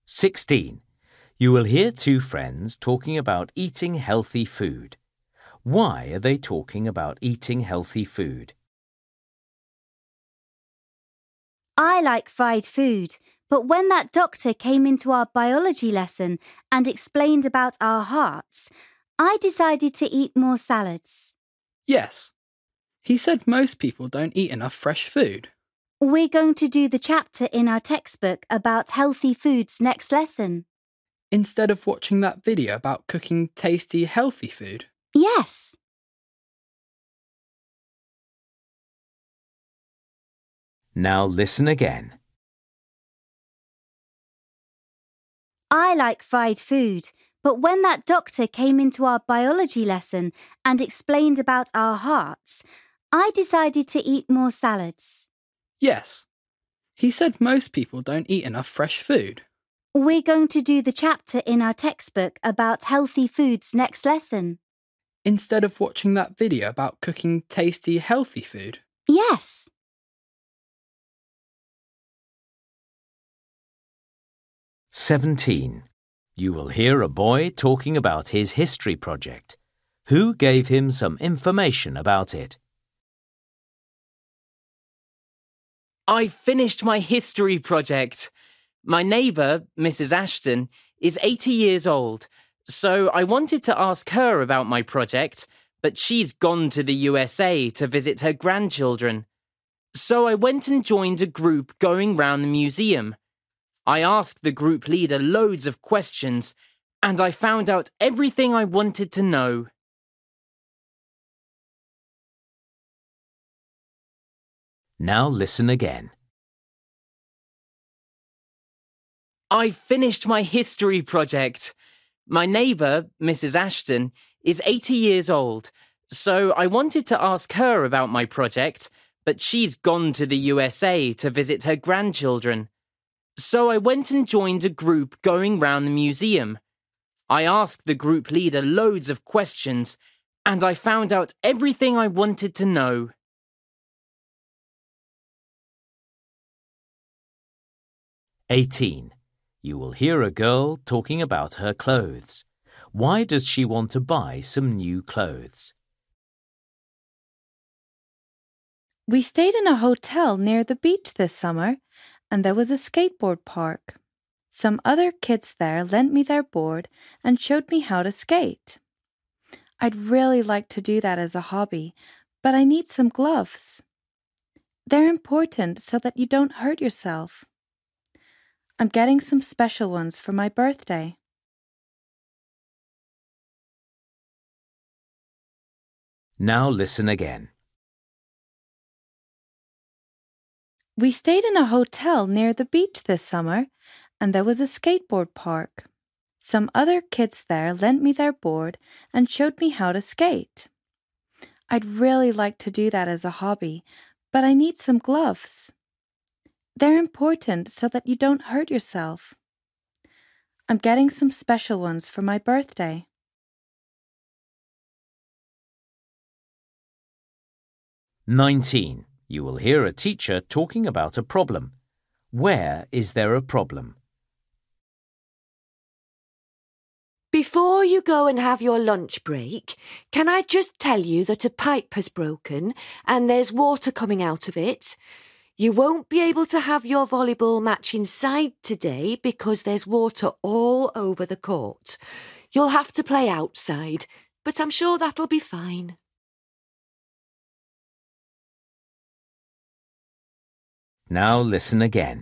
16. You will hear two friends talking about eating healthy food. Why are they talking about eating healthy food? I like fried food, but when that doctor came into our biology lesson and explained about our hearts, I decided to eat more salads. Yes. He said most people don't eat enough fresh food. We're going to do the chapter in our textbook about healthy foods next lesson. Instead of watching that video about cooking tasty, healthy food. Yes. Now listen again. I like fried food, but when that doctor came into our biology lesson and explained about our hearts, I decided to eat more salads. Yes. He said most people don't eat enough fresh food. We're going to do the chapter in our textbook about healthy foods next lesson. Instead of watching that video about cooking tasty, healthy food. Yes. "17. You will hear a boy talking about his history project. Who gave him some information about it? I finished my history project. My neighbour, Mrs. Ashton, is 80 years old, so I wanted to ask her about my project, but she's gone to the USA to visit her grandchildren. So I went and joined a group going round the museum. I asked the group leader loads of questions, and I found out everything I wanted to know. Now listen again. I finished my history project. My neighbour, Mrs. Ashton, is 80 years old, so I wanted to ask her about my project, but she's gone to the USA to visit her grandchildren. So I went and joined a group going round the museum. I asked the group leader loads of questions, and I found out everything I wanted to know. "18. You will hear a girl talking about her clothes. Why does she want to buy some new clothes? We stayed in a hotel near the beach this summer, and there was a skateboard park. Some other kids there lent me their board and showed me how to skate. I'd really like to do that as a hobby, but I need some gloves. They're important so that you don't hurt yourself. I'm getting some special ones for my birthday. Now listen again. We stayed in a hotel near the beach this summer, and there was a skateboard park. Some other kids there lent me their board and showed me how to skate. I'd really like to do that as a hobby, but I need some gloves. They're important so that you don't hurt yourself. I'm getting some special ones for my birthday. "19. You will hear a teacher talking about a problem. Where is there a problem? Before you go and have your lunch break, can I just tell you that a pipe has broken and there's water coming out of it? You won't be able to have your volleyball match inside today because there's water all over the court. You'll have to play outside, but I'm sure that'll be fine. Now listen again.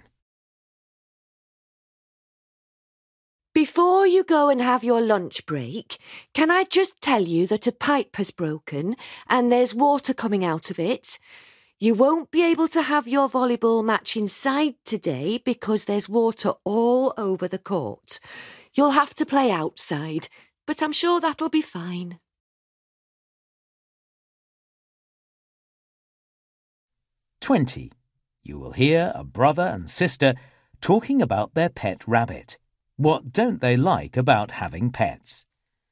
Before you go and have your lunch break, can I just tell you that a pipe has broken and there's water coming out of it? You won't be able to have your volleyball match inside today because there's water all over the court. You'll have to play outside, but I'm sure that'll be fine. "20. You will hear a brother and sister talking about their pet rabbit. What don't they like about having pets?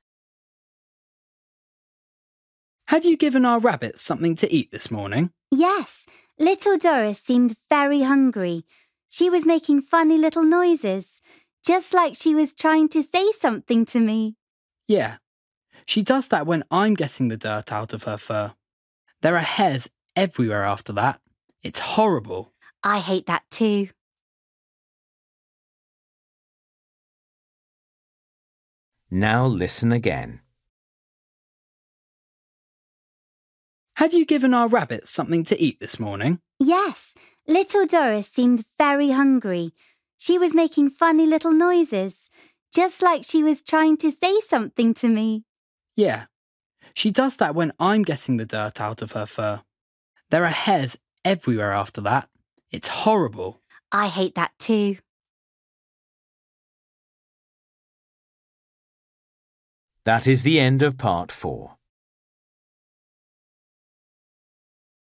Have you given our rabbit something to eat this morning? Yes, little Doris seemed very hungry. She was making funny little noises. just like she was trying to say something to me. Yeah, she does that when I'm getting the dirt out of her fur. There are hairs everywhere after that. It's horrible. I hate that too. Now listen again. Have you given our rabbit something to eat this morning? Yes, little Doris seemed very hungry. She was making funny little noises, just like she was trying to say something to me. Yeah, she does that when I'm getting the dirt out of her fur. There are hairs everywhere after that. It's horrible. I hate that too. That is the end of part 4.